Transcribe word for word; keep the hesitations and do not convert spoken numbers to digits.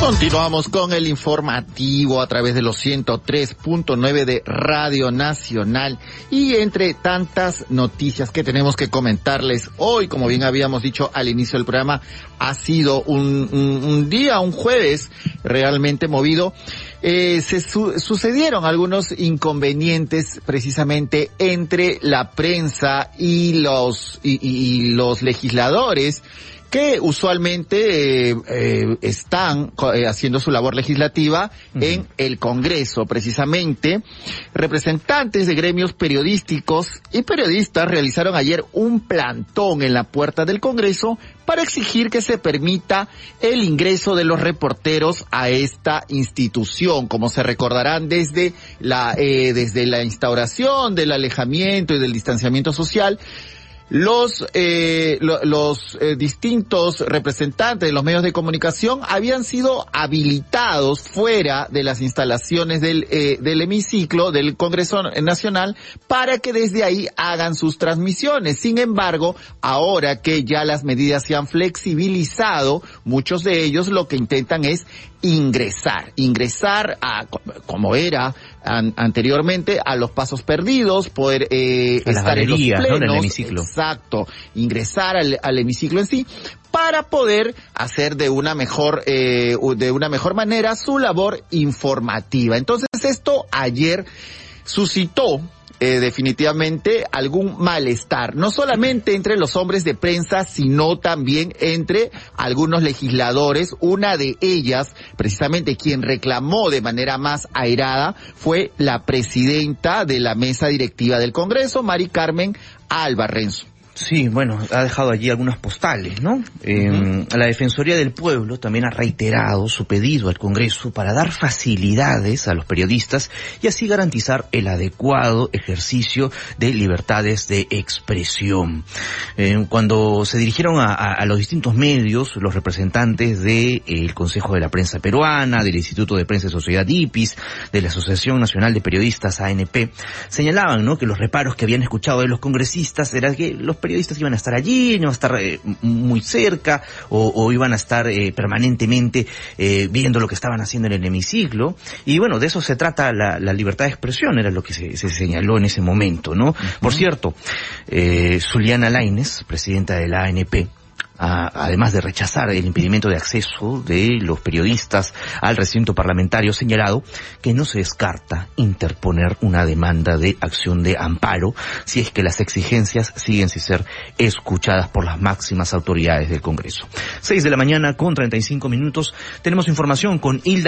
Continuamos con el informativo a través de los ciento tres punto nueve de Radio Nacional, y entre tantas noticias que tenemos que comentarles hoy, como bien habíamos dicho al inicio del programa, ha sido un, un, un día, un jueves realmente movido. Eh, se su sucedieron algunos inconvenientes precisamente entre la prensa y los y, y los legisladores, que usualmente eh, eh, están eh, haciendo su labor legislativa uh-huh. en el Congreso. Precisamente, representantes de gremios periodísticos y periodistas realizaron ayer un plantón en la puerta del Congreso para exigir que se permita el ingreso de los reporteros a esta institución. Como se recordarán, desde la eh, desde la instauración del alejamiento y del distanciamiento social, Los eh, lo, los eh, distintos representantes de los medios de comunicación habían sido habilitados fuera de las instalaciones del eh, del hemiciclo del Congreso Nacional para que desde ahí hagan sus transmisiones. Sin embargo, ahora que ya las medidas se han flexibilizado, muchos de ellos lo que intentan es ingresar, ingresar a, como era an, anteriormente, a los pasos perdidos, poder eh, a estar en los plenos, ¿no? En el hemiciclo. Exacto, ingresar al, al hemiciclo en sí, para poder hacer de una mejor, eh, de una mejor manera su labor informativa. Entonces, esto ayer suscitó Eh, definitivamente algún malestar, no solamente entre los hombres de prensa, sino también entre algunos legisladores. Una de ellas, precisamente quien reclamó de manera más airada, fue la presidenta de la mesa directiva del Congreso, Mari Carmen Alba Renzo. Sí, bueno, ha dejado allí algunas postales, ¿no? Eh, uh-huh. La Defensoría del Pueblo también ha reiterado su pedido al Congreso para dar facilidades a los periodistas y así garantizar el adecuado ejercicio de libertades de expresión. Eh, cuando se dirigieron a, a, a los distintos medios, los representantes del eh, Consejo de la Prensa Peruana, del Instituto de Prensa y Sociedad I P I S, de la Asociación Nacional de Periodistas A N P, señalaban, ¿no?, que los reparos que habían escuchado de los congresistas eran que los periodistas iban a estar allí, no iban a estar eh, muy cerca, o, o iban a estar eh, permanentemente eh, viendo lo que estaban haciendo en el hemiciclo. Y bueno, de eso se trata la, la libertad de expresión, era lo que se, se señaló en ese momento, ¿no? Uh-huh. Por cierto, eh, Zuliana Lainez, presidenta de la A N P, A, además de rechazar el impedimento de acceso de los periodistas al recinto parlamentario, señalado que no se descarta interponer una demanda de acción de amparo si es que las exigencias siguen sin ser escuchadas por las máximas autoridades del Congreso. Seis de la mañana con treinta y cinco minutos. Tenemos información con Hilda